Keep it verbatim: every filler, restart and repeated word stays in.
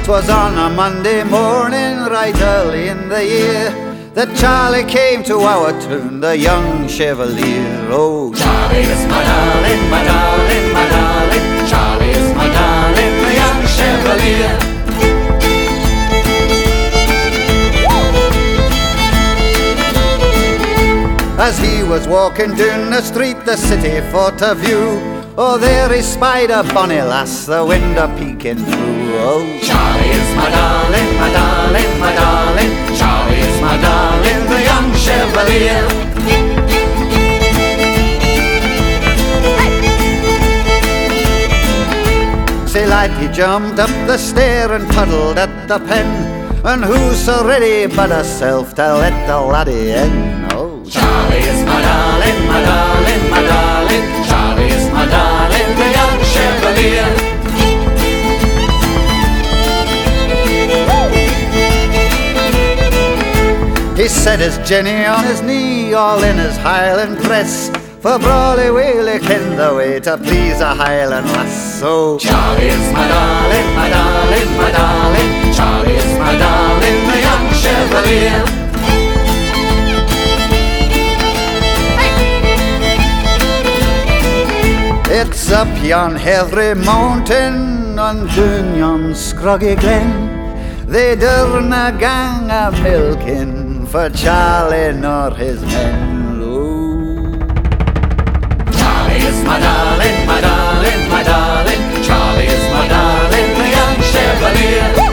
'Twas on a Monday morning, right early in the year, that Charlie came to our tune, the young Chevalier. Oh, Charlie is my darling, my darling, my darling. Charlie is my darling, the young Chevalier. As he was walking down the street, the city for to view, oh, there he spied a bonny lass, the window peeking through. Oh, Charlie is my darling, my darling, my darling. Charlie is my darling, the young Chevalier. Say lad, he jumped up the stair and puddled at the pen, and who's so ready but herself to let the laddie in? Oh, Charlie is my darling, my darling, my darling. Charlie is my darling, the young Chevalier. he set his Jenny on his knee, all in his Highland dress, for brawly Whaley kenned the way to please a Highland lass. So Charlie is my darling, my darling, my darling. Charlie is my darling, the young Chevalier. it's up yon heathery mountain, and down yon scroggy glen, they durna gang a milking for Charlie nor his men. Oh, Charlie is my darling, my darling, my darling. Charlie is my darling, the young Chevalier.